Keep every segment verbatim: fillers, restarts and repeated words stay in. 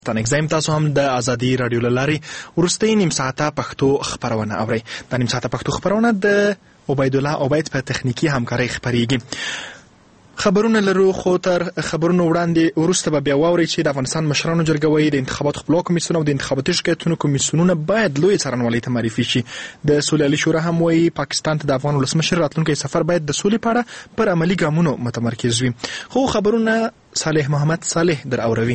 تنګزایم تاسو هم د ازادي رادیو لارې ورستۍ نیم ساعته پښتو خبرونه اورئ. د نیم ساعته پښتو خبرونه د عبید الله عبید په تخنیکی همکارۍ خبرېږي. خبرونه لرو خو تر خبرونو وړاندې وروسته به بیا واورئ چې د افغانستان مشرانو جرګه وایي د انتخاباتو خپلواک کمیسیون او د انتخاباتي شکایتونو کمیسیونونه باید لوی څارنوالۍ ته معرفي شي. د سولې شورا هم وایي پاکستان ته د افغان ولسمشر راتلونکی سفر باید د سولې په اړه پر عملي ګامونو متمرکز وي. خو خبرونه صالح محمد صالح در اوروي.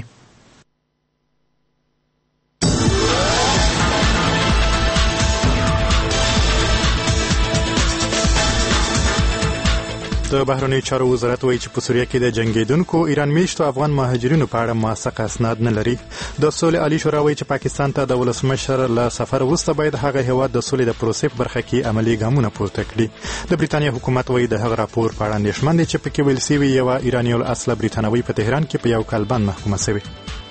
د بهرنیو چارو وزارت وایي چې په سوریه کې د جنګیدونکو ایران میشتو افغان مهاجرینو په اړه موثق اسناد نه لري. د سولې عالی شورا وایي چې پاکستان ته د ولسمشر له سفر وروسته باید هغه هیواد د سولې د پروسې په برخه کې عملي ګامونه پورته کړي. د بریتانیا حکومت وایي د هغه راپور په اړه اندېښمن دی چې پکې ویل شوي یوه ایراني الاصله بریتانوي په تهران کې په یو کال بند محکومه شوې.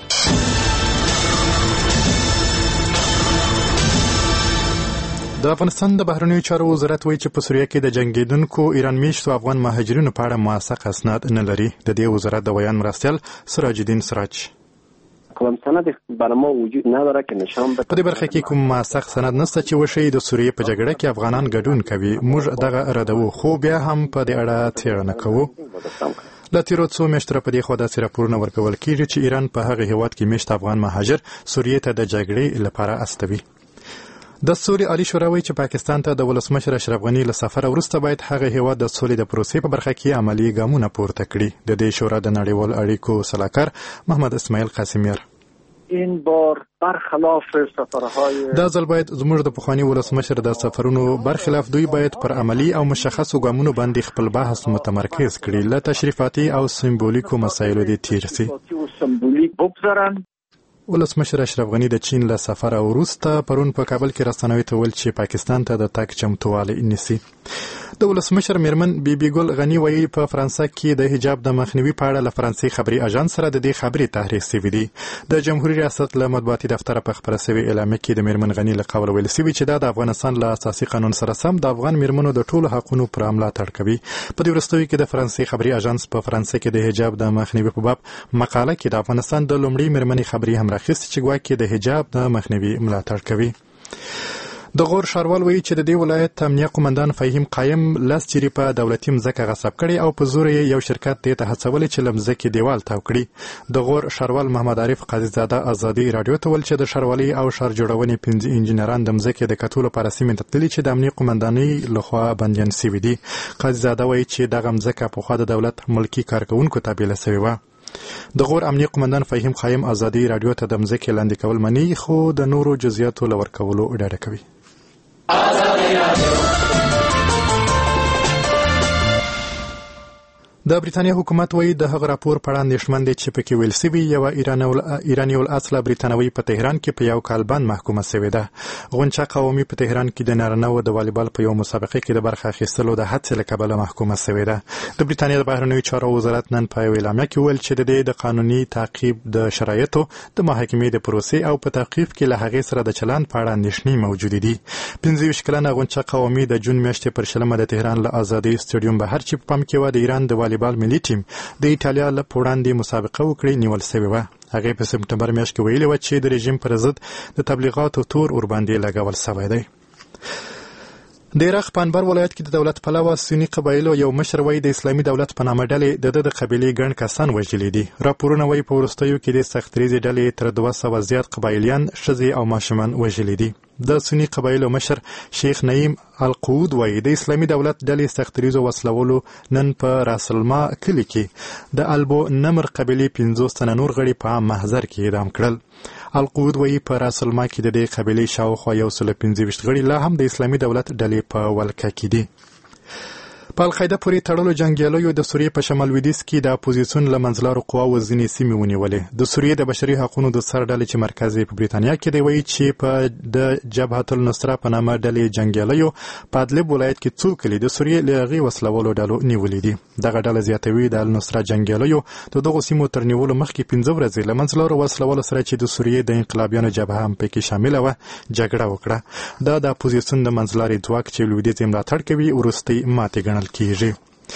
د افغانستان د بهرنیو چارو وزارت وایي چې په سوریه کې د جنګیدونکو ایران میشتو افغان مهاجرینو په اړه موثق اسناد نه لري. د دې وزارت د بیان مرستیال سراج الدین سراج کوم سند بر ما وجود نداره که نشان بده. په دې برخه کې کوم موثق سند نشته چې وشي د سوریه په جګړه کې افغانان ګډون کوي. موږ دغه اراده خو بیا هم په دې اړه څېړنه کوو. له تیرو څو میاشتو په دې خوا داسې راپورونه ورکول کېږي چې ایران په هغه هیواد کې میشت افغان مهاجر سوریې ته د جګړې لپاره استوي. د سولې عالی شورا وایي چې پاکستان ته د ولسمشر اشرف غني له سفر وروسته باید هغه هیواد د سولې د پروسې په برخه کې عملي ګامونه پورته کړي. د دې شورا د نړیوال اړیکو سلاکار محمد اسماعیل قاسمیار این بار برخلاف سفرهای دا ځل باید زموږ د پخواني ولسمشر د سفرونو برخلاف دوی باید پر عملی او مشخصو ګامونو باندې خپل بحث متمرکز کړي. له تشریفاتي او سمبولیکو مسایلو دې تیر شي. ولسمشر اشرف غني د چین له سفر وروسته پرون په کابل کې رسنیو ته ویل چې پاکستان ته د تګ چمتووالی نیسي. د ولسمشر میرمن بیبي ګل غني وایي په فرانسه کې د حجاب د مخنیوي په اړه له فرانسې خبري اژانس سره د دې خبرې تحریف شوي دي. د جمهوریت ریاست له مطبوعاتي دفتره په خبره شوې اعلامیه کې د میرمن غني له قوله ویل شوي چې دا د افغانستان له اساسي قانون سره سم د افغان میرمنو د ټولو حقونو پر ملاتړ کوي. په دې وروستیو کې د فرانسې خبري اژانس په فرانسه کې د حجاب د مخنیوي په باب مقاله کې د افغانستان د لومړي میرمنې خبري هم راخیستې چې ګواکې د حجاب د مخنیوي ملاتړ کوي. د غور ښاروال وایي چې د دې ولایت امنیه قومندان فهیم قایم لاس چیرې په دولتي مځکه غصب کړي او په زور یې یو شرکت دې ته هڅولی چې له مځکې دیوال تاو کړي. د غور ښاروال محمد عارف قاضیزاده ازادي راډیو ته ویل چې د ښاروالۍ او ښار جوړونې پنځه انجینران د مځکې د کتو لپاره سیمې ته تللي چې د امنیه قومندانۍ لخوا بندیان شوي دي. قاضیزاده وایي چې دغه مځکه پخوا د دولت ملکي کارکوونکو تابع شوې وه. د غور امنیه قومندان فهیم قایم ازادي راډیو ته د مځکې لاندې کول مني خو د نورو جزئیاتو له ورکولو ډډه کوي. د بریتانیا حکومت وایي د هغه راپور په اړه اندېښمن دی چې پکې ویل شوي یوه ایراني الاصله بریتانوي په تهران کې په یو کال بند محکومه شوې ده. غونچه قومي په تهران کې د نارینه‌وو د والیبال په یو مسابقه کې د برخه اخیستلو د حادثې له کبله محکومه شوې ده. د بریتانیا د بهرنیو چارو وزارت نن په یوه اعلامیه کې ویل چې د دې د قانوني تعقیب د شرایطو د محاکمې د پروسې او په تعقیب کې له هغې سره د چلند په اړه اندېښنې موجودې دي. پنځه ویشت کلنه غونچه قومي د جون میاشتې پر شلمه د تهران له ازادۍ سټیډیوم بهر چې په پام کې وه د ایران د والیبال ملي ټیم د ایټالیا له وړاندې مسابقه وکړي نیول شوې وه. هغې په سپټمبر میاشت کې ویلي وه چې د رژیم پر ضد د تبلیغاتو تور ورباندې لګول شوی دی. د عراق په انبر ولایت کې د دولت پلوه سني قبایلو یو مشر وایي د اسلامي دولت په نامه ډلې د ده د قبیلې ګڼ کسان وژلي دي. راپورونه وایي په وروستیو کې د سختریزې ډلې تر دوه سوه زیات قبایلیان ښځې او ماشومان وژلي دي. د سني قبایلو مشر شیخ نعیم القعود وایي د اسلامي دولت ډلې سختریزو وسلولو نن په راسلما کلي کې د البو نمر قبیلې پنځوس تنه نور غړي په عام محضر کې اعدام کړل. القعود وایي په راسلما کې د دې قبیلې شاوخوا یو سل پنځه ویشت غړي لا هم د اسلامي دولت ډلې په ولکه کې دي. په القاعده پورې تړلو جنګیالیو د سوریې په شمال لویدیځ کې د اپوزیسیون له منځلارو قواوو ځینې سیمې ونیولې. د سوریې د بشري حقونو د سر ډلې چې مرکز یې په بریتانیا کې دی وایي چې په د جبهة النصره په نامه ډلې جنګیالیو په ادلب ولایت کې څو کلي د سوریې له هغې وسلولو ډلو نیولي دي. دغه ډله زیاتوي د النصره جنګیالیو د دغو سیمو تر نیولو مخکې پنځه ورځې له منځلارو وسلولو سره چې د سوریې د انقلابیانو جبهه هم پکې شامله وه جګړه وکړه. دا د اپوزیسیون د منځلاري ځواک چې لویدیځ یې ملاتړ کوي وروستۍ ماتې ګڼل کېږي.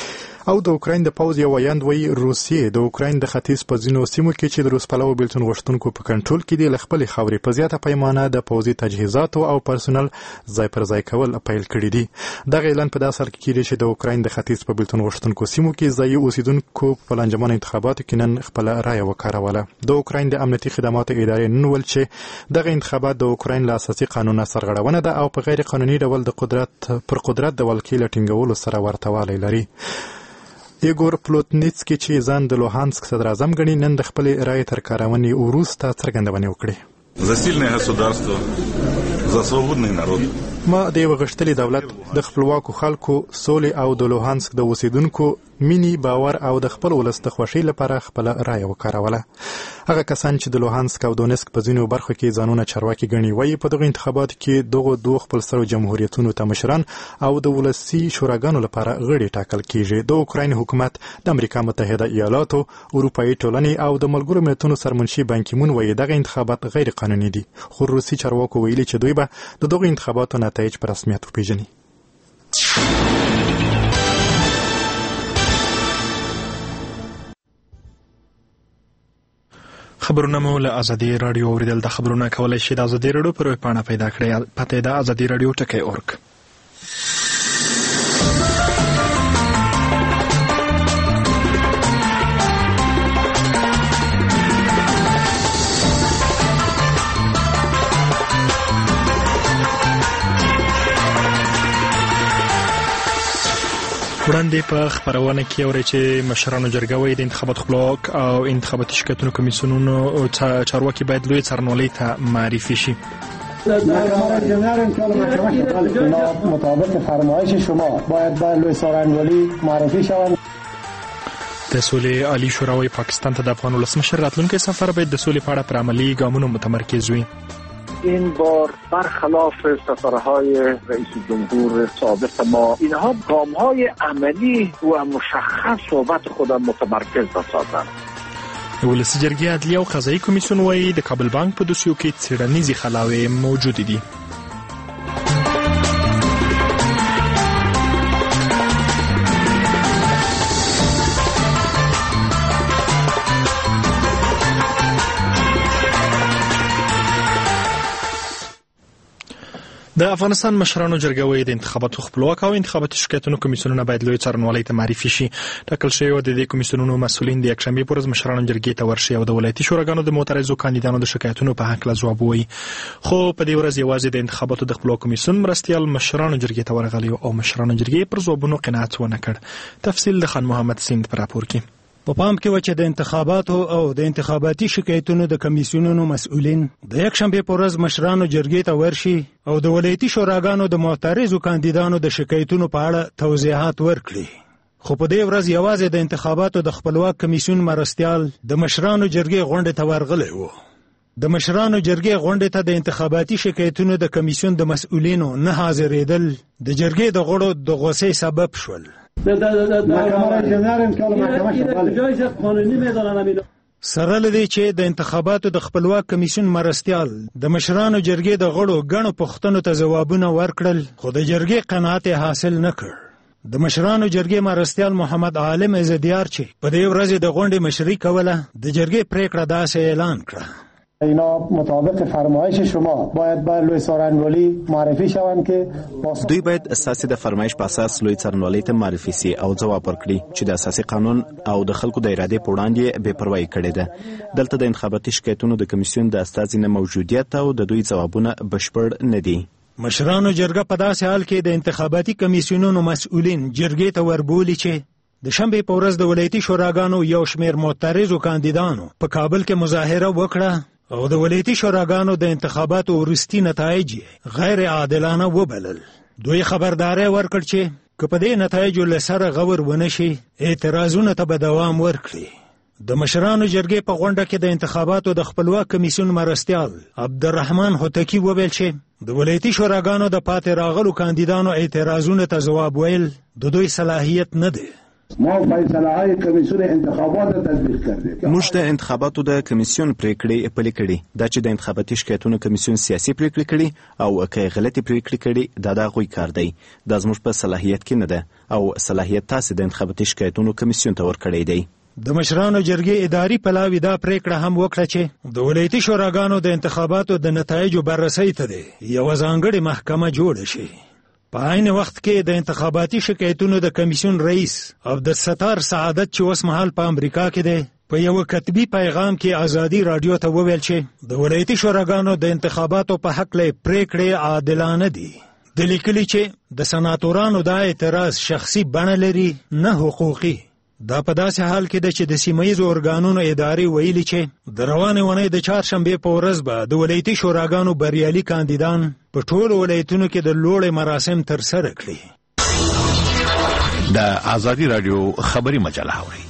او د اوکراین د پوځ یو ویاند وایي روسیې د اوکراین د ختیځ په ځینو سیمو کې چې د روس پلوه بېلتون غوښتونکو په کنټرول کې دي له خپلې خاورې په زیاته پیمانه د پوځي تجهیزاتو او پرسونل ځای پر ځای کول پیل کړي دي. دغه اعلان په داسې حال کې کېږي چې د اوکراین د ختیځ په بېلتون غوښتونکو سیمو کې ځایي اوسیدونکو په لانجمنو انتخاباتو کې نن خپله رایه وکاروله. د اوکراین د امنیتي خدماتو ادارې نن وویل چې دغه انتخابات د اوکراین له اساسي قانون سرغړونه ده او په غیر قانوني ډول د قدرت پر قدرت د ولکې له ټینګولو سره ورته والی لري. ایګور پلوتنیڅکي چې ځان د لوهانسک صدراعظم ګڼي نن د خپلې رایې تر کارونې وروسته څرګندونې وکړې. За сильное государство, за свободный народ. ما د یو غښتلي دولت د خپلواکو خلکو سولې او د لوهانسک د اوسیدونکو مینی باور او د خپل ولس د خوښۍ لپاره خپل رایه وکاروله. هغه کسان چې د لوهانسک او دونسک په ځینو برخو کې ځانونه چارواکي ګڼي وایي په دغه انتخاباتو کې دغه دوه خپلسرو جمهوریتونو ته مشران او د ولسي شوراګانو لپاره غړي ټاکل کیږي. د اوکراین حکومت د امریکا متحده ایالاتو، اروپایي ټولنې او د ملګرو ملتونو سرمنشي بان کی مون وایي دغه انتخابات غیر قانوني دي، خو روسي چارواکو ویلي چې دوی به د دغه انتخاباتو نتایج په رسمیت وپیژني. خبرونه مو له ازادي رادیو اوریدل. د خبرونه کولای شي د ازادي رادیو پر ویب پاڼه پیدا کړئ. پته ده ازادي رادیو ټکی اورګ. وړاندې په خبرونه کې اوري چې مشرانو جرګه وایي د انتخابات خپلواک او انتخاباتي شرکتونو کمیسیونونو چارواکي باید لوی څارنوالۍ ته معرفي شي. مطابق فرمایش شما باید به لوی څارنوالۍ معرفي شوند. د سولې عالی شورا وايي پاکستان ته د افغان ولسمشر راتلونکي سفر باید د سولې په اړه پر عملي ګامونو متمرکز وي. این بار برخلاف سفرهای رئیس جمهور سابق ما اینها گام‌های عملی و مشخص صحبت خودم متمرکز بسازند. ولسی جرګې عدلیه او قضایي کمیسیون وايي د کابل بانک په دوسیو کې څېړنیزې خلاوې موجود دي. د افغانستان مشرانو جرګه وايي د انتخاباتو خپلواک او انتخاباتي شرکتونو کمیسیونونه باید لوی څارنوالۍ ته معرفي شي. ټاکل شوی و د دې کمیسیونونو مسؤلین د یکشنبې پر ورځ مشرانو جرګې ته ورشي او د ولایتي شوراګانو د معترضو کاندیدانو د شکایتونو په هکله ځواب ووایي. خو په دې ورځ یوازې د انتخاباتو د خپلواک کمیسیون مرستیال مشرانو جرګې ته ورغلي او مشرانو جرګې پر ځوابونو قناعت ونه کړ. تفصیل د خان محمد سیند په راپور کې. په پام کې و چې د انتخاباتو او د انتخاباتي شکایتونو د کمیسیونونو مسؤلین د یکشنبې په ورځ مشرانو جرګې ته ورشي او د ولایتي شوراګانو د معترضو کاندیدانو د شکایتونو په اړه توضیحات ورکړي. خو په دې ورځ یوازې د انتخاباتو د خپلواک کمیسیون مرستیال د مشرانو جرګې غونډې ته ورغلی و. د مشرانو جرګې غونډې ته د انتخاباتي شکایتونو د کمیسیون د مسؤلینو نه حاضرېدل د جرګې د غړو د غوسې سبب شول. سره لدی چې د انتخاباتو د خپلواک کمیسیون مرستیال د مشرانو جرګې د غړو ګڼو پوښتنو ته ځوابونه ورکړل، خو د جرګې قناعت حاصل نه کړ. د مشرانو جرګې مرستیال محمد عالم عزدیار چې په دې ورځ د غونډې مشري کوله د جرګې پریکړه داسې اعلان کړه: اینا مطابق فرمایش شما باید به لوی څارنوالۍ معرفي شوند که دوی باید اساسي د فرمایش په اساس لوی څارنوالۍ ته معرفي سي او ځواب ورکړي چې د اساسي قانون او د خلکو د ارادې په وړاندې بې پروايي کړې ده. دلته د انتخاباتي شکایتونو د کمیسیون د استازي نه موجودیت او د دوی ځوابونه بشپړ نه دي. مشرانو جرګه په داسې حال کې د انتخاباتي کمیسیونونو مسؤلین جرګې ته وربولي چې د شنبې په ورځ د ولایتي شوراګانو یو شمېر معترضو کاندیدانو په کابل کې مظاهره وکړه او د ولایتي شوراګانو د انتخاباتو وروستي نتایج غیر عادلانه وبلل. دوی خبرداری ورکړ چې که په دې نتایجو له سره غور ونه شي اعتراضونه ته به دوام ورکړي. د مشرانو جرګې په غونډه کې د انتخاباتو د خپلواک کمیسیون مرستیال عبدالرحمن هوتکی وویل چې د ولایتي شوراګانو د پاتې راغلو کاندیدانو اعتراضونو ته ځواب ویل د دوی صلاحیت نه دی. ما فیصله های کمیسیون انتخابات تطبیق کردیم. موږ د انتخاباتو د کمیسیون پریکړې پلي کړې. دا چې د انتخاباتي شکایتونو کمیسیون سیاسي پریکړې کړي او که غلطي پریکړې کړي دا د هغوی کار دی. دا زموږ په صلاحیت کې نه ده او صلاحیت تاسې د انتخاباتي شکایتونو کمیسیون ته ورکړی دی. د مشرانو جرګې اداري پلاوي دا پریکړه هم وکړه چې د ولایتي شوراګانو د انتخاباتو د نتایجو بررسۍ ته دی یوه ځانګړې محکمه جوړه شي. په عین وخت کې د انتخاباتي شکایتونو د کمیسیون رئیس عبدالستار سعادت چې اوس مهال په امریکا کې دی په یو کتبي پیغام کې ازادي رادیو ته وویل چې د ولایتي شوراګانو د انتخاباتو په حق له پریکړې عادلانه دي. د لیکلي چې د سناتورانو دا اعتراض شخصي بڼه لري نه حقوقي. دا په داسې حال کې ده چې د سیمهیزو ارګانونو ادارې ویلي چې د روانې اونۍ د چهارشنبې په ورځ به د ولایتي شوراګانو بریالي کاندیدان په ټولو ولایتونو کې د لوړې مراسم ترسره کړي. د ازادي رادیو خبري مجله اوري.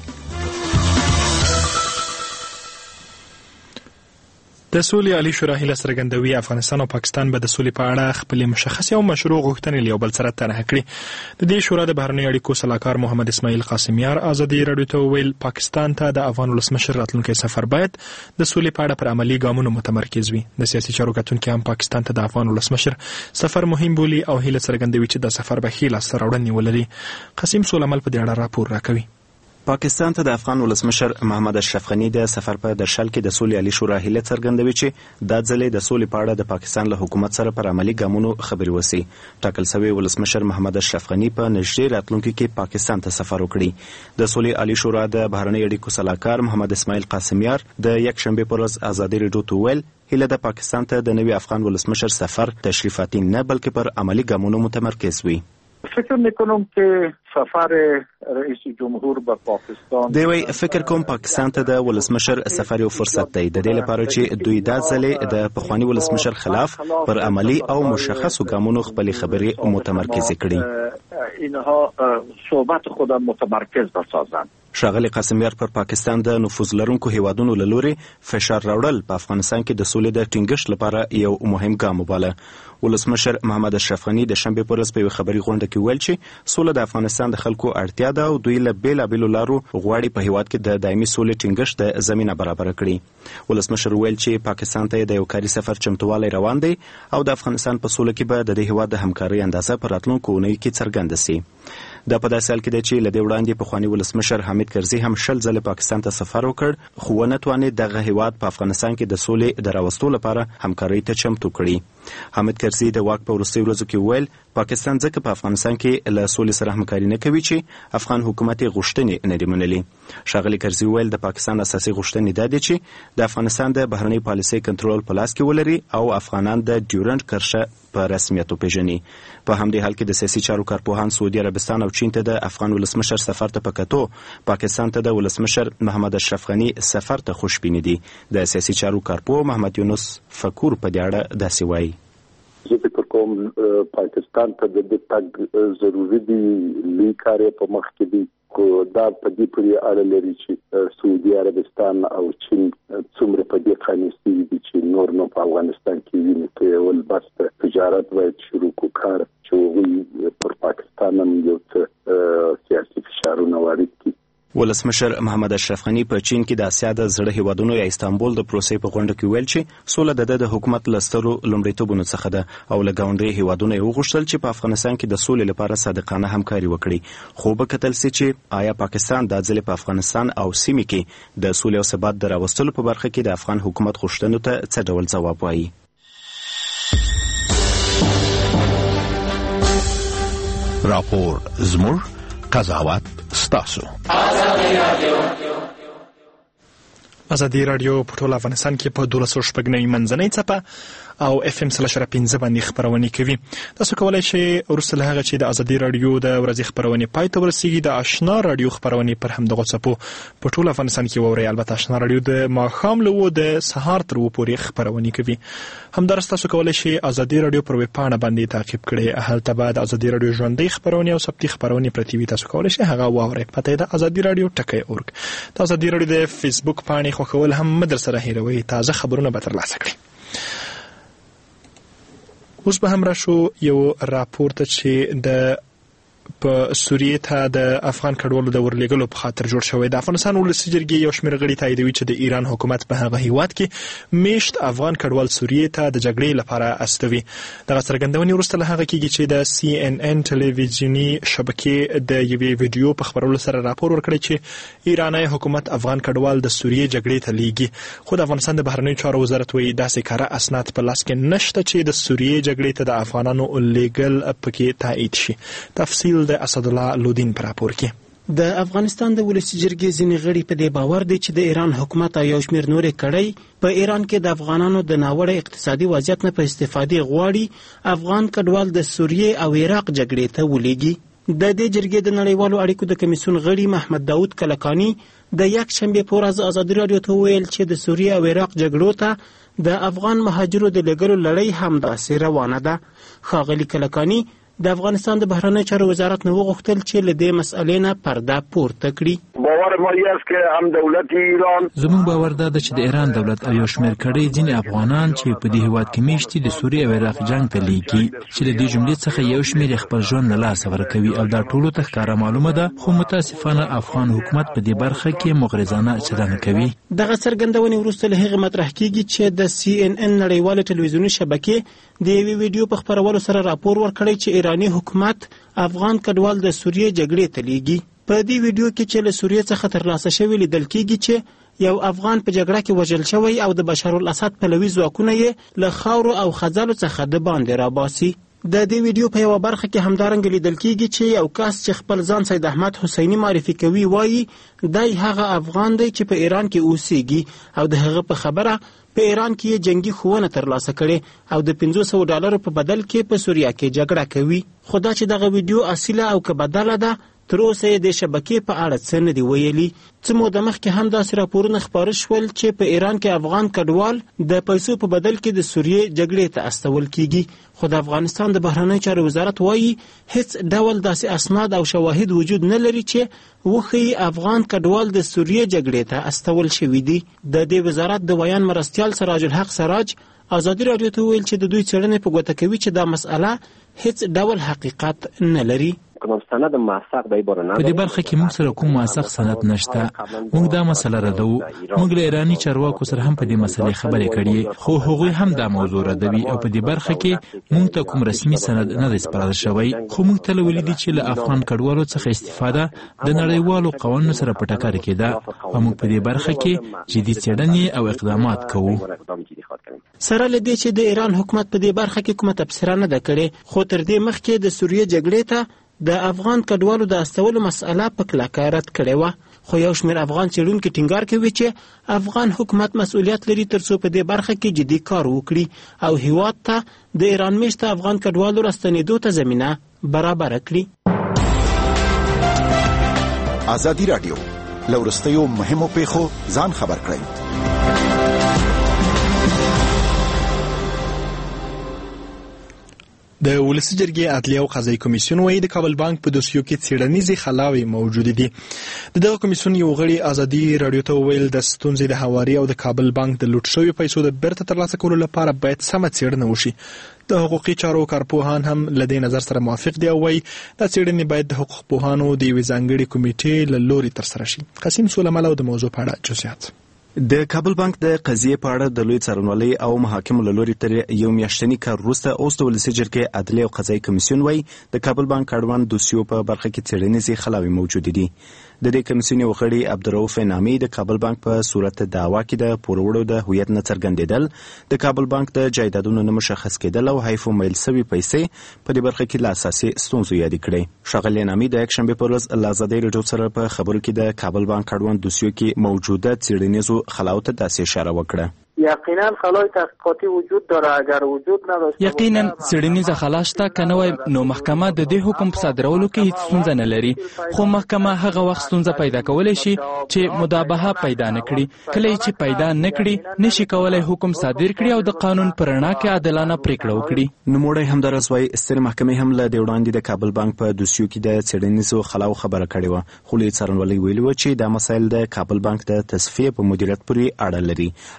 د سولې عالی شورا هیله څرګندوي افغانستان او پاکستان به د سولې په اړه خپلې مشخصې او مشروع غوښتنې له یو بل سره طرحه کړي. د دې شورا د بهرنیو اړیکو سلاکار محمد اسماعیل قاسمیار ازادي رادیو ته وویل پاکستان ته د افغان ولسمشر راتلونکی سفر باید د سولې په اړه پر عملي ګامونو متمرکز وي. د سیاسي چارو کتونکي هم پاکستان ته د افغان ولسمشر سفر مهم بولي او هیله څرګندوي چې د سفر به ښې لاسته راوړنې ولري. قاسم سولمل په دې اړه راپور راکوي. پاکستان ته د افغان ولسمشر محمد اشرف غنی د سفر په درشل کې د سولې عالی شورا هیله څرګندوي چې دا ځلې د سولې په اړه د پاکستان له حکومت سره پر عملي ګامونو خبرې وسی. ټاکل شوی ولسمشر محمد اشرف غنی په نږدې راتلونکي کې پاکستان ته سفر وکړي. د سولې عالی شورا د بهرنیو اړیکو سلاکار محمد اسماعیل قاسمیار د یک شنبه پر ورځ ازادي رادیو ته ویل هیله د پاکستان ته د نوي افغان ولسمشر سفر تشریفاتي نه بلکې پر عملي ګامونو متمرکز وي. فکر میکنم که سفر رئیس جمهور به پاکستان دوی فکر کوم پاکستان ته د ولسمشر سفر یو فرصت دی د دې لپاره چې دوی دا ځلې د پخوانی ولسمشر خلاف پر عملی او مشخصو ګامونو خپل خبرې متمرکز کړي. اینها صحبت خود متمرکز بسازند. ښاغلي قاسمیار پر پاکستان د نفوذ لرونکو هیوادونو له لوري فشار راوړل په افغانستان کې د سولې د ټینګښت لپاره یو مهم ګام وباله. ولسمشر محمد اشرف غنی د شنبه پر ورځ په یو خبري غونډه کې ویل چې سوله د افغانستان د خلکو اړتیا ده او دوی له بیلابیلو لارو غواړي په هیواد کې د دایمي سولې ټینګښت د زمينه برابر کړي. ولسمشر ویل چې پاکستان ته د یو کاري سفر چمتووالی روان دی او د افغانستان په سوله کې به د دې هیواد د همکارۍ اندازه پر راتلونکو اونۍ کې څرګنده سي. دا په داسې حال کې دی چې له دې وړاندې پخوانی ولسمشر حامد کرزي هم شل ځله پاکستان ته سفر وکړ خو ونه توانید دغه هیواد په افغانستان کې د سولې د راوستلو لپاره همکارۍ ته چمتو کړي. حامد کرزي د واک په وروستیو ورځو کې ویل پاکستان ځکه په افغانستان کې له سولې سره همکاري نه کوي چې افغان حکومت غوښتنې نه دي منلي. ښاغلي کرزي ویل د پاکستان اساسي غوښتنې دا دي چې د افغانستان د بهرنۍ پالیسۍ کنټرول په لاس کې ولري او افغانان د ډیورنډ کرښه په رسمیت وپیژني. په همدې حال کې د سیاسي چارو کارپوهان سعودي عربستان او چین ته د افغان ولسمشر سفر ته پکتو پاکستان ته د ولسمشر محمد اشرف غنی سفر ته خوشبیني دي. د سیاسي چارو کارپوه محمد یونس فکور په دې اړه داسې وایي. زه فکر کوم پاکستان ته د دې تګ ضروري دی لوی کار په مخ کې دی کو دا په دې پورې اړه لري چې سعودي عربستان او چین څومره په دې خانستي دي چې نور نو په افغانستان کې ویني کې ول بس تجارت باید شروع کو کار چې پر پاکستان هم یو څه سیاسي فشارونه وارد کړي. ولسمشر محمد اشرف غنی په چین کې د اسیا د زړه هیوادونو یا استانبول د پروسې په غونډه کې ویل چې سوله د د حکومت لسترو لومړیتوبونو څخه ده او له ګاونډي هیوادونو یې وغوښتل چې په افغانستان کې د سولې لپاره صادقانه همکاري وکړي. خو به کتل سي چې آیا پاکستان د ځلې په افغانستان او سیمې کې د سولې او ثبات د راوستلو په برخه کې د افغان حکومت غوښتنو ته څه ډول ځواب وایي. راپور زموږ قضاوت ستاسو. ازادي رادیو په ټول افغانستان کې په دولس سوه شپږ نوي منځنۍ څپه او اف ام سل شره پنځه باندې خبرونه کوي. تاسو کولای شئ وروسته له هغه چې د ازادي رادیو د ورځې خبرونه پای ته ورسیږي د آشنا رادیو خبرونه پر هم دغه څپو په ټول افغانستان کې ووري. البته آشنا رادیو د ماښام له و د سهار تر و پورې خبرونه کوي. همدارس تاسو کولای شئ ازادي رادیو پر ویب پاڼه باندې تعقیب کړئ. هلته به د ازادي رادیو ژوندۍ خبرونه او ثبتي خبرونه پرتی وي. تاسو کولای شئ هغه واورئ. پته د ازادي رادیو ټکی اورګ. د ازادي رادیو د فیسبوک پاڼې خوښول هم مدر سره هیروي. تازه خبرونه به ترلاسه کړئ. اوس به هم راشو یو راپور ته چې د په سوریه ته د افغان کډوالو د ورلېږلو په خاطر جوړ شوی. د افغانستان ولسي جرګې یو شمېر غړي تاییدوي چې د ایران حکومت په هغه هیواد کې میشت افغان کډوال سوریه ته د جګړې لپاره استوي. دغه څرګندونې وروسته له هغه کېږي چې د سی ان ان ټلویزیوني شبکې د یوې ویډیو په خبرولو سره راپور ورکړی چې ایرانی حکومت افغان کډوال د سوریه جګړې ته لیږي، خو د افغانستان د بهرنیو چارو وزارت وایي داسې کاره اسناد په لاس کې نشته چې د سوریه جګړې ته د افغانانو لیږل پکې تایید شي. تفصیل د اسدالله لودین پر راپور کې. د افغانستان د ولسي جرګې ځینې غړي په دې باور دي چې د ایران حکومت او یو شمېر نورې کړۍ په ایران کې د افغانانو د ناوړه اقتصادي وضعیت نه په استفادې غواړي افغان کډوال د سوریې او عراق جګړې ته ولېږي. د دې جرګې د نړیوالو اړیکو د کمیسیون غړي محمد داود کلکاني د یک شنبه په ورځ ازادي رادیو ته ویل چې د سوریې او عراق جګړو ته د افغان مهاجرو د لېږلو لړۍ همداسې روانه ده. ښاغلي کلکاني د افغانستان د بهرنیو چارو وزارت نه وغوښتل چې له دې مسئلې نه پرده پورته کړي. باور ما است که هم دولت ایران زموږ باور دا ده چې د ایران دولت او یو شمېر کړۍ ځینې افغانان چې په دې هیواد کې میشتي د سوریې او عراق جنګ ته لیږي چې له دې جملې څخه یو شمېر خپل ژوند له لاسه ورکوي او دا ټولو ته ښکاره معلومه ده، خو متاسفانه افغان حکومت په دې برخه کې مغرضانه چلند کوي. دغه څرګندونې وروسته له هغې مطرح کېږي چې د سی ان ان نړیواله ټلویزیوني شبکې د یوې ویډیو په خپرولو سره راپور ورکړی چې ایرانی حکومت افغان کډوال د سوریې جګړې ته لیږي. په دې ویډیو کې چې له سوریې څخه ترلاسه شوی لیدل کېږي چې یو افغان په جګړه کې وژل شوی او د بشار الاسد پلوي ځواکونه یې له خاورو او خځلو څخه د باندې راباسي. د دې ویډیو په یوه برخه کې همدارنګه لیدل کېږي چې یو کس چې خپل ځان سید احمد حسیني معرفي کوي وایي دی هغه افغان دی چې په ایران کې اوسېږي او د هغه په خبره په ایران کې یې جنگي ښوونه ترلاسه کړې او د پنځه سوه ډالرو په بدل کې په سوریه کې جګړه کوي. خو دا چې دغه ویډیو اصیله او که بدله ده تر اوسه یې د شبکې په اړه څه نه دي ویلي. څه موده مخکې هم داسې راپورونه خپاره شول چې په ایران کې افغان کډوال د پیسو په بدل کې د سوریې جګړې ته استول کیږي، خو د افغانستان د بهرنیو چارو وزارت وایي هیڅ ډول داسې اسناد او شواهد وجود نه لري چې وښیي افغان کډوال د سوریې جګړې ته استول شوي دي. د دې وزارت د ویان مرستیال سراج الحق سراج ازادي رادیو ته ویل چې د دوی څېړنې په ګوته کوي چې دا مسئله هیڅ ډول حقیقت نه لري. سند موثق د ایبار نه په دې برخه کې موږ سره کوم موثق سند نشته. موږ دا مسله ردو. موږ له ایرانی چارواکو سره هم په دې مسلې خبرې کړې، خو هغوی هم دا موضوع ردوي او په دې برخه کې موږ ته کوم رسمي سند نه دی سپارل شوی. خو موږ ته ولیدي چې له افغان کډوالو څخه استفاده د نړیوالو قوانینو سره په ټکر کې ده او موږ په دې برخه کې جدي څېړنې او اقدامات کوو. سره له دې چې د ایران حکومت په دې برخه کې کومه تبصره نه ده کړې، خو تر دې مخکې د سوریې جګړې ته د افغان کډوالو د استولو مسأله په کلکه رد کړې وه. خو یو شمېر افغان څېړونکي ټینګار کوي چې افغان حکومت مسؤلیت لري تر څو په دې برخه کې جدي کار وکړي او هیواد ته د ایران میشته افغان کډوالو راستنېدو ته زمینه برابره کړي. ازادي راډیو له وروستیو مهمو پیښو ځان خبر کړئ. د ولسي جرګې عدلیه او قضایي کمیسیون وایي د کابل بانک په دوسیو کې څېړنیزې خلاوې موجودې دي. د دغه کمیسیون یو غړي ازادي راډیو ته وویل د ستونزې د هواري او د کابل بانک د لوټ شویو پیسو د بیرته ترلاسه کولو لپاره باید سمه څېړنه وشي. د حقوقي چارو کارپوهان هم له دې نظر سره موافق دي او وایي دا څېړنې باید د حقوق پوهانو د یوې ځانګړې کمیټې له لوري ترسره شي. قاسم سولمل او د موضوع په اړه جزئیات. د کابل بانک د قضیې په اړه د لوی څارنوالۍ او محاکمو له لوري تر یو میاشتني کار وروسته اوس د ولسي جرګې عدلیه او قضایي کمیسیون وایي د کابل بانک اړوند دوسیو په برخه کې څېړنیزې خلاوې موجودې دي. د دې کمیسیون یو غړي عبدالرؤف نامي د کابل بانک په صورت دعوا کې د پوروړو د هویت نه څرګندېدل، د کابل بانک د جایدادونو نه مشخص کېدل او حیف میل سوي پیسې په دې برخه کې له اساسي ستونزو یادې کړې. ښاغلی نامي د یکشنبې په ورځ له ازادۍ راډیو سره په خبرو کې د کابل بانک اړوند دوسیو کې موجوده څېړنیزو خلاو ته داسې اشاره وکړه. یقینا خلای تحقیقاتی وجود داره. اگر وجود نداشته یقینا څېړنیزه خلا شته، که نه وای نو محکمه د دې حکم په صادرولو کې هیڅ ستونزه نه لري. خو محکمه هغه وخت ستونزه پیدا کولی شي چې مدابهه پیدا نه کړي. کله چې پیدا نه کړي نشي کولای حکم صادر کړي او د قانون پر رڼا کې عادلانه پریکړه وکړي. نوموړی همداراز وایي سترې محکمې هم له دې وړاندې د کابل بانک په دوسیو کې د څېړنیزو خلاو خبره کړې وه، خو لوی څارنوالۍ ویلي وه چې دا مسایل د کابل بانک د تصفیې په مدیریت پورې اړه لري او دوی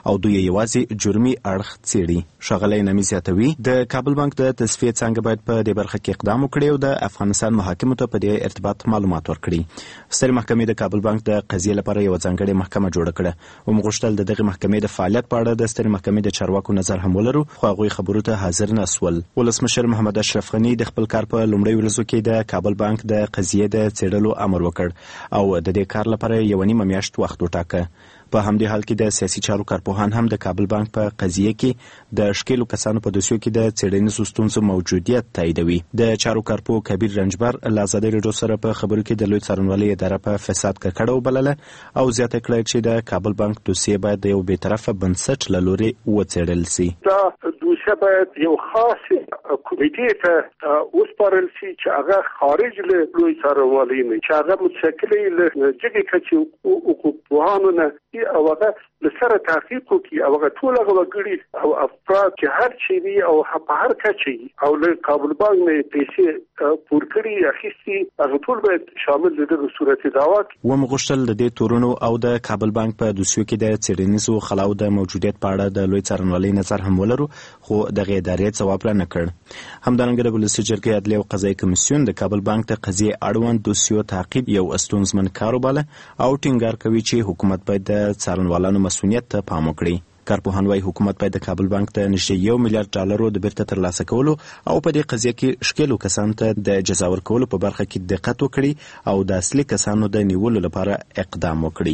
یوازې جرمي اړخ څیړي. ښاغلی نعیمي زیاتوي د کابل بانک د تصفیې څانګه باید په دې برخه کې اقدام وکړي او د افغانستان محاکمو ته په دې ارتباط معلومات ورکړي. سترې محکمې د کابل بانک د قضیې لپاره یوه ځانګړې محکمه جوړه کړه. ومو غوښتل د دغې محکمې د فعالیت په اړه د سترې محکمې د چارواکو نظر هم ولرو، خو هغوی خبرو ته حاضر نه سول. ولسمشر محمد اشرف غني د خپل کار په لومړۍ ورځو کې د کابل بانک د قضیې د څېړلو امر وکړ او د دې کار لپاره یوه نیمه میاشت وخت وټاکه. په همدې حال کې د سیاسي چارو کارپوهان هم د کابل بانک په قضیه کې د ښکېلو کسانو په دوسیو کې د څېړنیزو ستونزو موجودیت تاییدوي. د چارو کارپوه کبیر رنجبر له ازادۍ راډیو سره په خبرو کې د لوی څارنوالۍ اداره په فساد ککړه وبلله او زیاته کړه چې د کابل بانک دوسیه باید د یو بېطرفه بنسټ له لورې وڅېړل سي. دا دوسیه باید یو خاص کمیټې ته وسپارل سي چې هغه خارج له لوی څارنوالۍ نه، چې هغه متشکلې له جګې کچې حقوقپوهانو نه او هغه لسره تحقیق وکړي او هغه ټول هغه وګړي او افراد چې هر چي وي او په هر کچې او له کابل بانک نه پیسې پور کړي اخیستي هغه ټول باید شامل دي د صورت دعوا. ومو غوښتل د دې تورونو او د کابل بانک په دوسیو کې د څېړنیزو خلاو د موجودیت په اړه د لوی څارنوالۍ نظر هم ولرو، خو دغې ادارې ځواب را نه کړ. همدارنګه د ولسي جرګې عدلیې او قضایي کمیسیون د کابل بانک د قضیې اړوند دوسیو تعقیب یو ستونزمن کار وباله او ټینګار کوي چې حکومت باید د څارنوالانو مسؤلیت ته پام وکړي. کارپوهان وايي حکومت باید د کابل بانک د نږدې یو میلیارډ ډالرو د بیرته ترلاسه کولو او په دې قضیه کې ښکېلو کسانو ته د جزا ورکولو په برخه کې دقت وکړي او د اصلي کسانو د نیولو لپاره اقدام وکړي.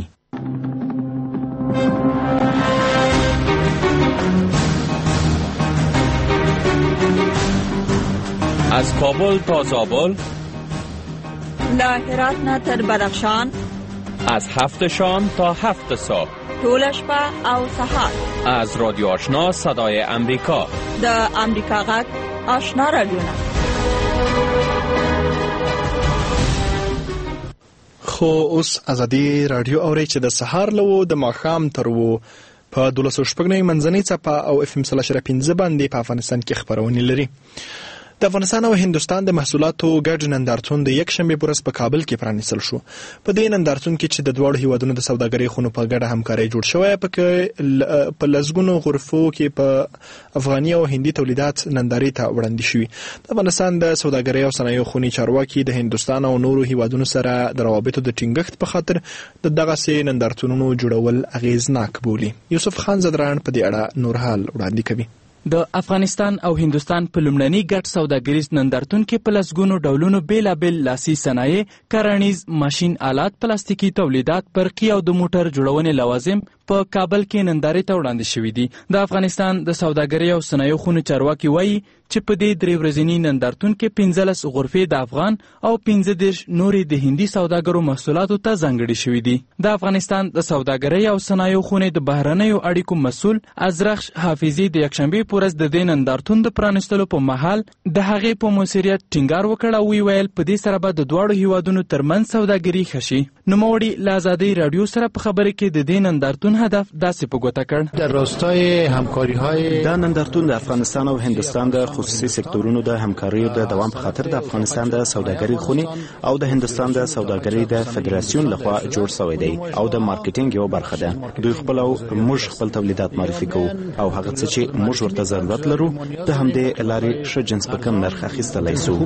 از کابل تا زابل، له هرات نه تر بدخشان، از هفت شام تا هفت صبح، طول شپه او سهار، از رادیو آشنا صدای امریکا، د امریکا غږ آشنا رادیو. خو اوس ازادي رادیو اوري چې د سهار لو د ماښام تر وو په دولس شپږنۍ منځنۍ څپه او اف ام سل اشره پنځه باندې په افغانستان کې خبرونه لري. د افغانستان او هندوستان د محصولاتو ګډ نندارتون د یک شنبه په ورځ په کابل کې پرانیستل شو. په دې نندارتون کې چې د دواړو هیوادونو د سوداګرۍ خونو په ګډه همکاري جوړ شوی، په په لزګونو غرفو کې په افغاني او هندي تولیدات نندارې ته وړاندې شوي. د افغانستان د سوداګرۍ او صنایعو خونې چارواکي د هندوستان او نورو هیوادونو سره د روابطو د ټینګښت په خاطر د دغسې نندارتونونو جوړول اغیزناک بولي. یوسف خان زدران په دې اړه نور حال وړاندې کوي. د افغانستان او هندوستان په لومړني ګډ سوداګریز نندارتون کې په لسګونو ډولونو بیلابیل لاسي صنایع، کرنیز ماشین آلات، پلاستیکي تولیدات، برقي او د موټر جوړونې لوازم په کابل کې نندارې ته وړاندې شوي دي. د افغانستان د سوداګرۍ او صنایعو خونې چارواکي وایي چې په دې درې ورځني نندارتون کې پنځلس غرفې د افغان او پنځه دېرش نورې د هندي سوداګرو محصولاتو ته ځانګړې شوي دي. د افغانستان د سوداګرۍ او صنایعو خونې د بهرنیو اړیکو مسؤل ازرخش حافظي د یکشنبې په ورځ د دې نندارتون د پرانیستلو په مهال د هغې په موثریت ټینګار وکړ او ویل په دې سره به د دواړو هیوادونو ترمنځ سوداګري ښه شي. نوموړي له ازادۍ راډیو سره په خبرې کې د دې نندارتون هدف داسې په ګوته کړ. در راستای همکاری‌های دا نندارتون د افغانستان او هندوستان د خصوصي سکتورونو د همکاریو د دوام په خاطر د افغانستان د سوداګرۍ خونې او د هندوستان د سوداګرۍ د فدراسیون لخوا جوړ شوی دی او د مارکیټینګ یو برخه ده. دوی خپل او موږ خپل تولیدات معرفي کوو او هغه څه چې موږ ورته ضرورت لرو د همدې لارې ښه جنس په کم نرخ اخیستلی سو.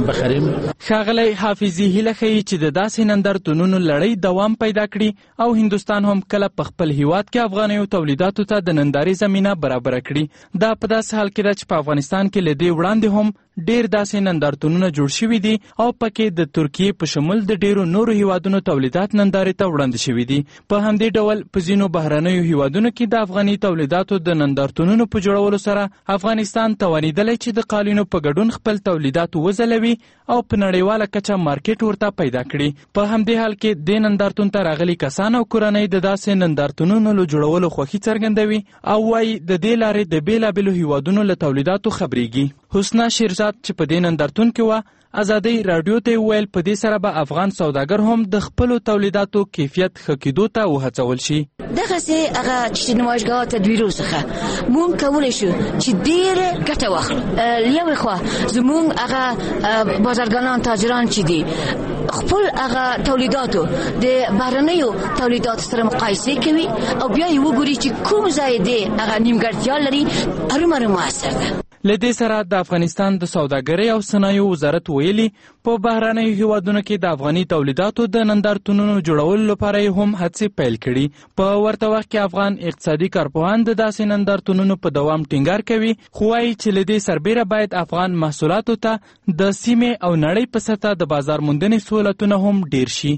ښاغلی حافظي هیله ښیي چې د داسې نندارتونونو لړۍ دوام پیدا کړي او هندوستان هم کله په خپل هیواد کې افغانیو تولیداتو ته د نندارې زمینه برابره کړي. دا په داسې حال کې ده چې په افغانستان کې له دې وړاندې هم ډیر داسې نندارتونونه جوړ شوي دي او پکې د ترکیې په شمول د ډیرو نورو هیوادونو تولیدات نندارې ته وړاندې شوي دي. په همدې ډول په ځینو بهرنیو هیوادونو کې د افغاني تولیداتو د نندارتونونو په جوړولو سره افغانستان توانیدلی چې د قالینو په ګډون خپل تولیدات وځلوي او په نړیواله کچه مارکیټ ورته پیدا کړي. په همدې حال کې د نندارتون ته راغلي کسان او کورنۍ د داسې نندارتونونو له جوړولو خوښي څرګندوي او وایي د دې لارې د بیلابیلو هیوادونو له تولیداتو خبرېږي. حسنا شیرزاد چې په دې نندارتون کې وه ازادۍ راډیو ته وویل په دې سره به افغان سوداګر هم د خپلو تولیداتو کیفیت ښه کېدو ته وهڅول شي. دغسې هغه چې د نمایشګاه تدبیرو څخه مونږ کولی شو چې ډېره ګټه واخلو. له یوې خوا زمونږ هغه بازارګانان تاجران چې دي خپل هغه تولیداتو د بهرنیو تولیداتو سره مقایسه کوي او بیا یې وګوري چې کوم ځای دی هغه نیمګړتیا لري، هرومرو موثر ده. لدې سره د افغانستان د سوداګرۍ او صنایعو وزارت ویلي په بهرنیو هیوادونو کې د افغاني تولیداتو د نندارتونونو جوړولو لپاره هم هڅې پیل کړي. په ورته وخت کې افغان اقتصادي کارپوهان د داسې نندارتونونو په دوام ټینګار کوي، خو وايي چې لدې سربیره باید افغان محصولاتو ته د سیمې او نړۍ په سطح د بازار موندنې سهولتونه هم ډیر شي.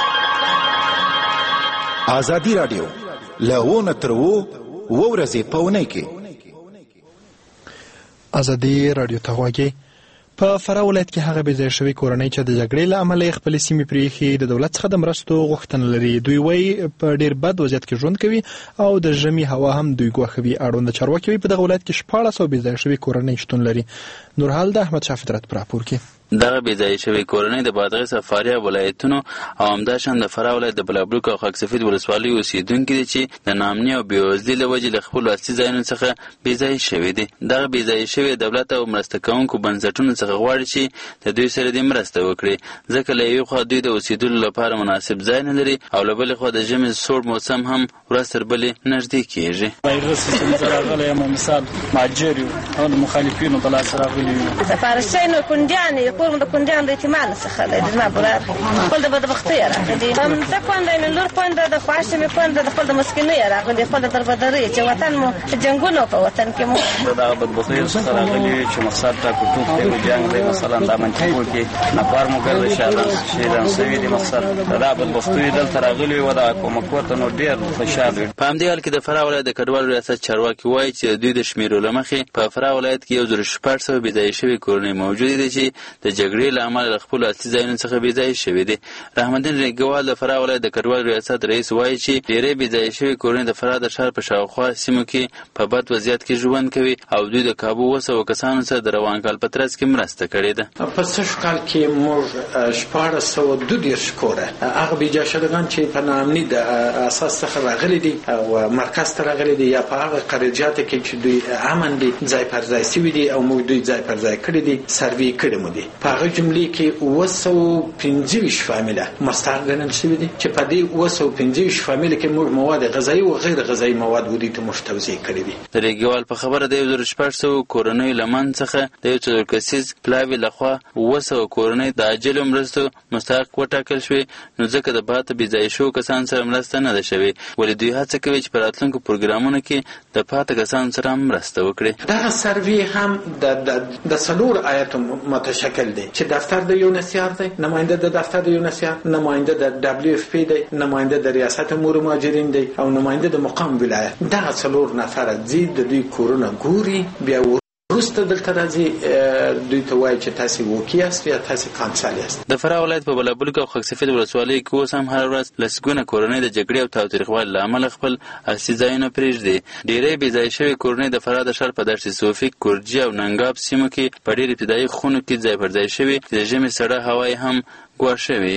ازادي راډیو له تر و ورځې په اونۍ کې ازادي راډیو ته غواړي. په فراه ولایت کې هغه بې ځایه شوې کورنۍ چې د جګړې له امله خپل سیمې پرېښي د دولت څخه د مرستو غوښتنه لري. دوی وایي په ډیر بد وضعیت کې ژوند کوي او د ژمي هوا هم دوی ګواښوي. اړوند چارواکي وایي په دغه ولایت کې شپاړس سوه بې ځایه شوې کورنۍ شتون لري. نورحال د احمد شاه فطرت په راپور کې. دغه بې ځایه شوې کورنۍ د بادغیس او فاریاب ولایتونو او همداشان د فراه ولایت د بلابلوک او خاک سفید ولسوالیو اوسېدونکي دي چې د ناامني او بېوزلۍ له وجې له خپلو اصلي ځایونو څخه بې ځایه شوي دي. دغه بې ځایه شوي دولت او مرسته کوونکو بنسټونو څخه غواړي چې د دوی سره دې مرسته وکړي، ځکه له یوې خوا دوی د اوسېدلو لپاره مناسب ځای نه لري او له بلې خوا د ژمي سوړ موسم هم ورځ تر بلې نږدې کېږي. بایغس چې زه راغلی یم مثال مهاجر یو او د مخالفینو په لاس راغلي یو. فارسیانو کونډیان یې قوم د کونډیان د اعتماد څخه دی زما برار خپل د بدبختۍ راغلي. همزه کونډه یې لور کونډه د خواشې مې کونډه د خپل د مسکینۍ راغلي، خپل د دربدرۍ چې وطن مو جنګونه په وطن کې مو د دغه بدبختیو څخه راغلي چې مقصد ټاکو ټوک دی او جنګ دی. مثلا د منطقو کې نفر مو ګرد شهیدان شوي دي. مقصد د دغه بدبختیو دلته راغلي وي او د حکومت ورته نو ډېر خوشحال وي. په همدې حال کې د فراه ولایت د کډوالو ریاست چارواکي وایي چې د دوی د شمېرو له مخې په فراه ولایت کې یو زر شپږ سوه بې ځایه شوې کورنۍ موجودې دي چې د جګړې له امله له خپلو اصلي ځایونو څخه بې ځایه شوي دي. رحمتدین ریګوال د فراه ولایت د کډوالو ریاست رئیس وایي چې ډېری بې ځایه شوې کورنۍ د فراه د ښار په شاوخوا سیمو کې په بد وضعیت کې ژوند کوي او دوی د کابو اووه سوه کسانو سره د روان کال په ترڅ کې مرسته کړې ده. په سږ کال کې موږ شپاړس سوه دوه دېرش کوره هغه بې ځایه شویان چې په ناامني د اساس څخه راغلي دي او مرکز ته راغلي دي یا په هغه قرارجاتو کې چې دوی امن دي ځای پر ځای شوي دي او موږ دوی ځای پر ځای کړي دي، سروې کړي مو دي. په هغه جملې کې اووه سوه پنځه ویشت فامیله مستحق ګڼل شوي دي چې په دې اووه سوه پنځه ویشت فامیله کې موږ مواد غذایي او غیر غذایي مواد ودی ته موږ توزیع کړي دي. د ریګوال په خبره د یو زر شپږ سوه کورنیو له منځ څخه د یو څلور کسیز پلاوي لخوا اووه سوه کورنۍ د عاجلو مرستو مستحق وټاکل شوې، نو ځکه د پاته بې ځایه شوو کسانو سره مرسته نه ده شوې، ولې دوی هڅه کوي چې په راتلونکو پروګرامونو کې د پاته کسانو سره هم مرسته وکړي. دغه سروې هم د د څلور آیاتو متشکل دی چې دفتر د یونسیار دی، نماینده د دفتر د یونسیار، نماینده د دبلیو اف پی دی، نماینده د ریاست امور مهاجرین دی او نماینده د مقام ولایت. دغه څلور نفره ځي د دوی کورونه ګوري، بیا وروسته دلته راځي دوی ته وایي چې تاسې وکیل یاست یا تاسې کانسل یاست. د فراه ولایت په بلابلوک او خاک سفید ولسوالیو کې اوس هم هره ورځ لسګونه کورنۍ د جګړې او تاوتریخوالي له امله خپل اصلي ځایونه پرېږدي. ډېری بې ځایه شوې کورنۍ د فراه د ښار په دشت صوفي، کورجي او ننګاب سیمو کې په ډېر ابتدایي خونو کې ځای پر ځای شوي چې د ژمي سړه هوا یې هم ګواښوي.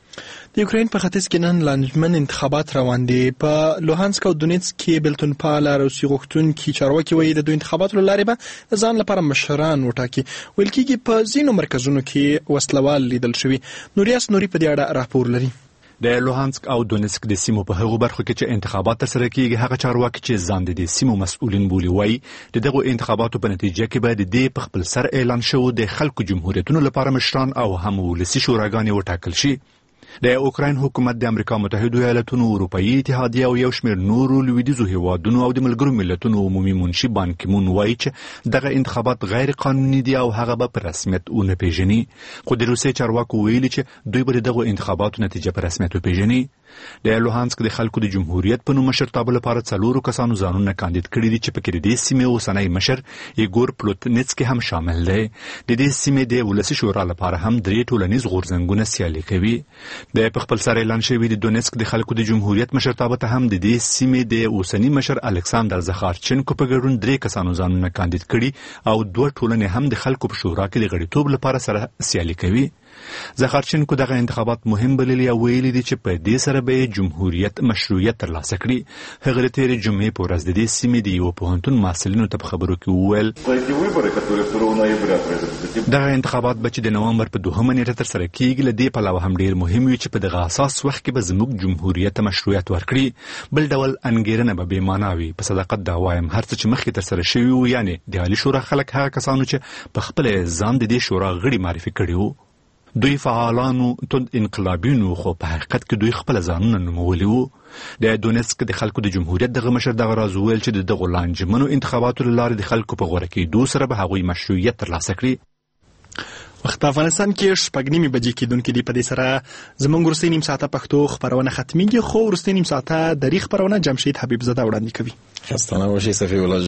د یوکرين په ختیځ کې نن لانجمن انتخابات روان دي. په لوهانسک او دونیتسک کې بلتونپاله روسي غوښتونکي چارواکي وایي د دوی انتخاباتو له لارې به ځان لپاره مشران وټاکي. ویل کېږي په ځینو مرکزونو کې وسلوال لیدل شوي. نوریاس نوري په دې اړه راپور لري. د لوهانسک او دونیتسک د سیمو په هغو برخو کې چې انتخابات ترسره کیږي، هغه چارواکي چې ځان د دې سیمو مسؤلین بولي وایي د دغو انتخاباتو په نتیجه کې به د دې په خپل سر اعلان شوو د خلکو جمهوریتونو لپاره مشران او هم ولسي شوراګانې وټاکل شي. د اوکراین حکومت د امریکا متحده ایالاتونو، اروپאי اتحادیه او یو شمېر نورو لویدیځو هیوادونو او د ملګرو ملتونو عمومي منشي بان کی مون وایي چې دغه انتخابات غیر قانوني دي او هغه به په رسمیت ونه پیژني. خو د روسي چارواکو ویلي چې دوی به دغه انتخاباتو نتیجه په رسمیت وپیژني. د لوهانسک د خلکو د جمهوریت په نوم مشرتابه لپاره څلورو کسانو ځانونه کاندید کړي دي چې پکې د دې سیمې اوسنی مشر ایګور پلوتنیڅکی هم شامل دی. د دې سیمې د ولسي شورا لپاره هم درې ټولنیز غورځنګونه سیالي کوي. د په خپل سر اعلان شوی د دونیتسک د خلکو د جمهوریت مشرتابه ته هم د دې سیمې د اوسنی مشر الکساندر زخارچنکو په ګډون درې کسانو ځانونه کاندید کړي او دوه ټولنې هم د خلکو په شورا کې د غړیتوب لپاره سره سیالي کوي. زخارچنکو دغه انتخابات مهم بللي او ویلي دي چې په دې سره به جمهوریت مشروعیت ترلاسه کړي. هغه د تېرې جمعې په ورځ د دې سیمې د یو پوهنتون محصلینو ته په خبرو کې وویل دغه انتخابات به چې د نومبر په دوهمه نیټه ترسره کیږي له دې پلوه هم ډېر مهم وي چې په دغه اساس وخت کې به زموږ جمهوریت مشروعیت ورکړي. بل ډول انګیرنه به بې معنا وي. په صداقت دا وایم هر څه چې مخکې ترسره شوي وو یعنې د عالي شورا خلک هغه کسانو چې په خپله ځان د دې شورا غړي معرفي کړي وو. دوی فعالانو تند انقلابینو خو په حقیقت کې دوی خپل ځانونه نومولي وو. د دونیسک د خلکو د جمهوریت دغه مشر دغه راز وویل چې د دغو لانجمنو انتخاباتو له لارې د خلکو په غوره کېدو سره به هغوی مشروعیت ترلاسه کړي. وخت افغانستان کې شپږ نیمې بجې کېدونکې دي. په دې سره زموږ وروستۍ نیم ساعته پښتو خپرونه ختمېږي، خو وروستۍ نیم ساعته دري خپرونه جمشید حبیب زاده وړاندې کوي. خستانه باشی صفی الله